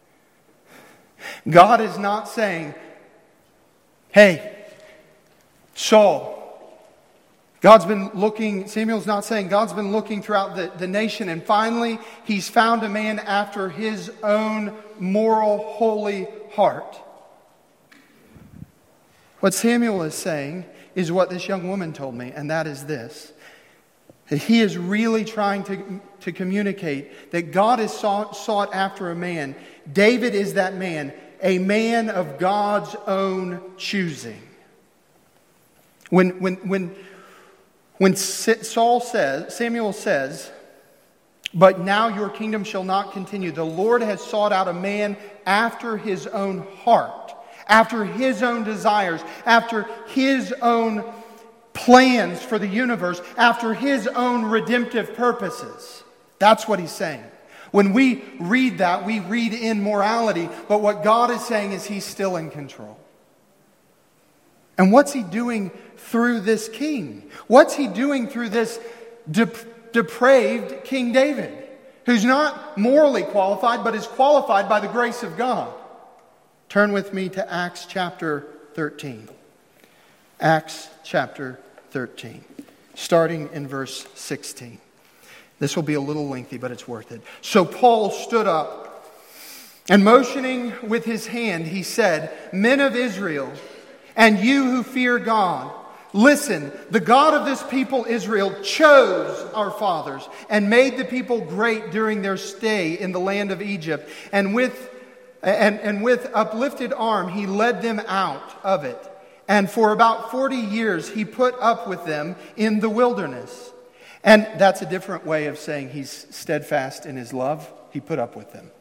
S1: God is not saying, hey, Saul, God's been looking, Samuel's not saying, God's been looking throughout the, the nation, and finally he's found a man after his own moral, holy heart. What Samuel is saying is what this young woman told me, and that is this. That he is really trying to, to communicate that God has sought, sought after a man. David is that man, a man of God's own choosing. When, when, when, when Saul says, Samuel says, but now your kingdom shall not continue. The Lord has sought out a man after his own heart, after his own desires, after his own plans for the universe, after his own redemptive purposes. That's what he's saying. When we read that, we read in morality, but what God is saying is he's still in control. And what's he doing through this king? What's he doing through this de- depraved King David, who's not morally qualified, but is qualified by the grace of God? Turn with me to Acts chapter thirteen. Acts chapter thirteen, starting in verse sixteen. This will be a little lengthy, but it's worth it. So Paul stood up, and motioning with his hand, he said, Men of Israel, and you who fear God, listen, the God of this people Israel chose our fathers and made the people great during their stay in the land of Egypt. And with, and, and with uplifted arm, he led them out of it. And for about forty years, he put up with them in the wilderness. And that's a different way of saying he's steadfast in his love. He put up with them.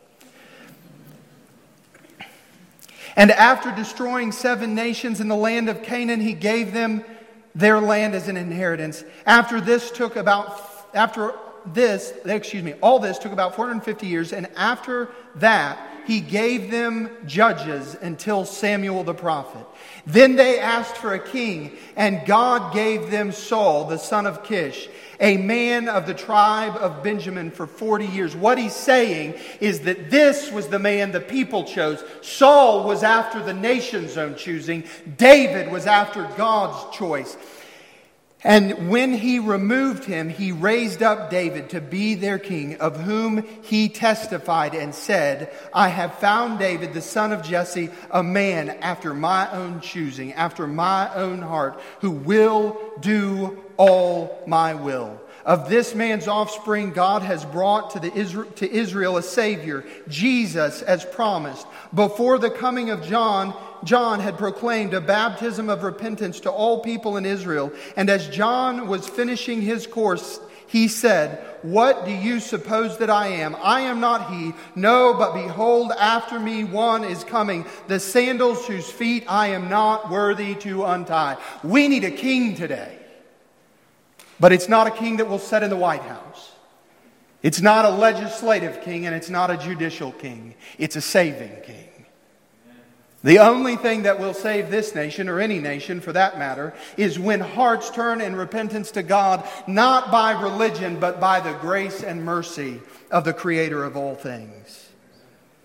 S1: And after destroying seven nations in the land of Canaan, he gave them their land as an inheritance. After this took about, after this, excuse me, all this took about four hundred fifty years. And after that, he gave them judges until Samuel the prophet. Then they asked for a king, and God gave them Saul, the son of Kish, a man of the tribe of Benjamin, for forty years. What he's saying is that this was the man the people chose. Saul was after the nation's own choosing. David was after God's choice. And when he removed him, he raised up David to be their king, of whom he testified and said, I have found David, the son of Jesse, a man after my own choosing, after my own heart, who will do all my will. Of this man's offspring, God has brought to, the Israel, to Israel a Savior, Jesus, as promised. Before the coming of John, John had proclaimed a baptism of repentance to all people in Israel. And as John was finishing his course, he said, What do you suppose that I am? I am not he. No, but behold, after me one is coming, the sandals whose feet I am not worthy to untie. We need a king today. But it's not a king that will sit in the White House. It's not a legislative king, and it's not a judicial king. It's a saving king. The only thing that will save this nation, or any nation for that matter, is when hearts turn in repentance to God, not by religion, but by the grace and mercy of the Creator of all things.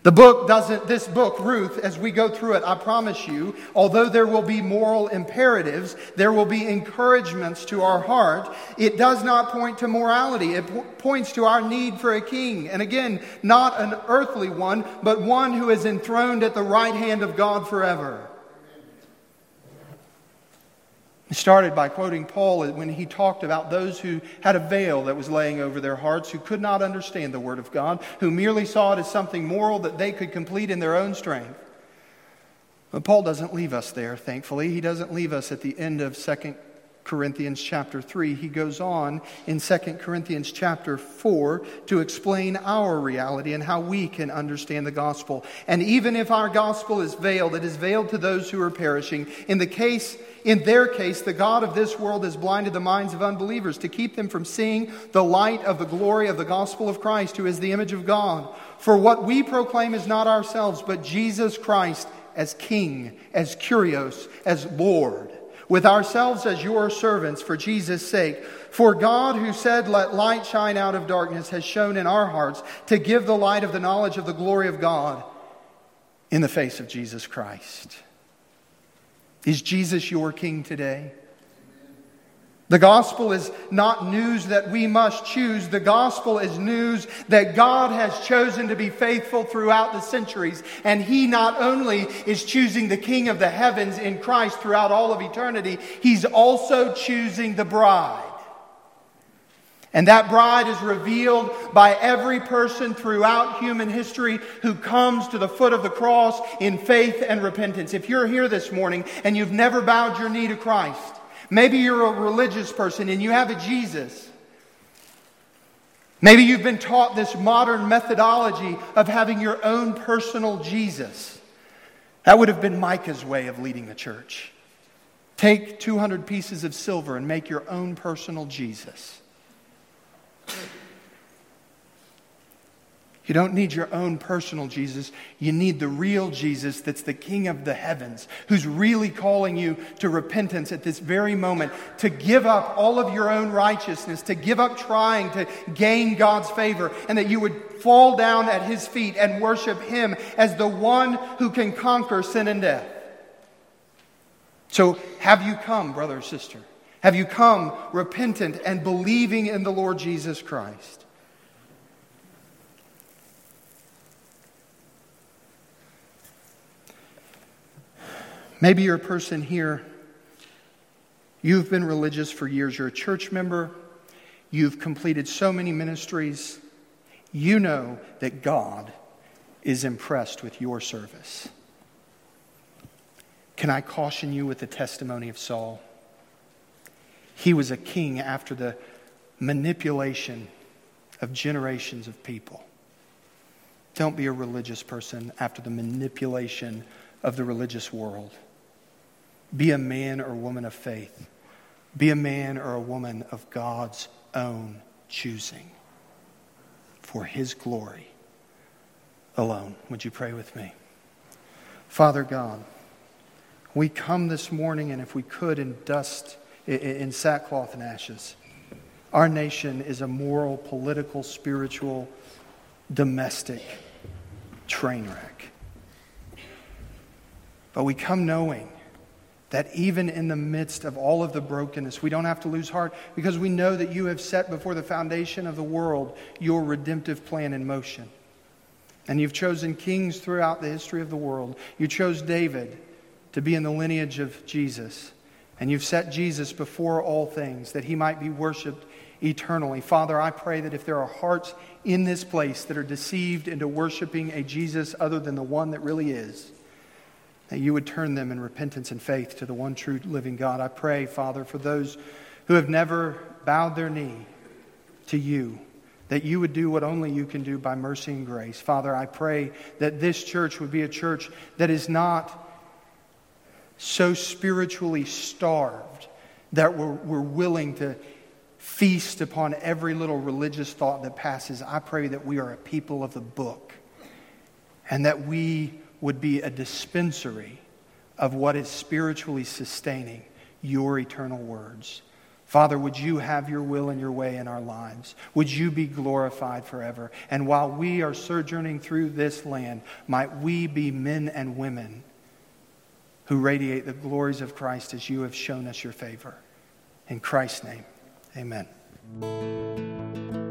S1: The book doesn't, this book, Ruth, as we go through it, I promise you, although there will be moral imperatives, there will be encouragements to our heart, it does not point to morality. It po- points to our need for a king. And again, not an earthly one, but one who is enthroned at the right hand of God forever. I started by quoting Paul when he talked about those who had a veil that was laying over their hearts, who could not understand the Word of God, who merely saw it as something moral that they could complete in their own strength. But Paul doesn't leave us there, thankfully. He doesn't leave us at the end of Second Corinthians chapter three. He goes on in Second Corinthians chapter four to explain our reality and how we can understand the gospel. And even if our gospel is veiled, it is veiled to those who are perishing. In the case, in their case, the God of this world has blinded the minds of unbelievers to keep them from seeing the light of the glory of the gospel of Christ, who is the image of God. For what we proclaim is not ourselves, but Jesus Christ as King, as Kyrios, as Lord, with ourselves as your servants for Jesus' sake. For God, who said, "Let light shine out of darkness," has shone in our hearts to give the light of the knowledge of the glory of God in the face of Jesus Christ. Is Jesus your King today? The gospel is not news that we must choose. The gospel is news that God has chosen to be faithful throughout the centuries. And He not only is choosing the King of the heavens in Christ throughout all of eternity, He's also choosing the bride. And that bride is revealed by every person throughout human history who comes to the foot of the cross in faith and repentance. If you're here this morning and you've never bowed your knee to Christ, maybe you're a religious person and you have a Jesus. Maybe you've been taught this modern methodology of having your own personal Jesus. That would have been Micah's way of leading the church. Take two hundred pieces of silver and make your own personal Jesus. You don't need your own personal Jesus. You need the real Jesus that's the King of the heavens, who's really calling you to repentance at this very moment, to give up all of your own righteousness, to give up trying to gain God's favor, and that you would fall down at His feet and worship Him as the one who can conquer sin and death. So have you come, brother or sister? Have you come repentant and believing in the Lord Jesus Christ? Maybe you're a person here, you've been religious for years, you're a church member, you've completed so many ministries, you know that God is impressed with your service. Can I caution you with the testimony of Saul? He was a king after the manipulation of generations of people. Don't be a religious person after the manipulation of the religious world. Be a man or woman of faith. Be a man or a woman of God's own choosing for His glory alone. Would you pray with me? Father God, we come this morning, and if we could, in dust, in sackcloth and ashes. Our nation is a moral, political, spiritual, domestic train wreck. But we come knowing that even in the midst of all of the brokenness, we don't have to lose heart, because we know that you have set before the foundation of the world your redemptive plan in motion. And you've chosen kings throughout the history of the world. You chose David to be in the lineage of Jesus. And you've set Jesus before all things, that He might be worshiped eternally. Father, I pray that if there are hearts in this place that are deceived into worshiping a Jesus other than the one that really is, that you would turn them in repentance and faith to the one true living God. I pray, Father, for those who have never bowed their knee to you, that you would do what only you can do by mercy and grace. Father, I pray that this church would be a church that is not so spiritually starved that we're, we're willing to feast upon every little religious thought that passes. I pray that we are a people of the book, and that we would be a dispensary of what is spiritually sustaining your eternal words. Father, would you have your will and your way in our lives? Would you be glorified forever? And while we are sojourning through this land, might we be men and women who radiate the glories of Christ as you have shown us your favor. In Christ's name, amen.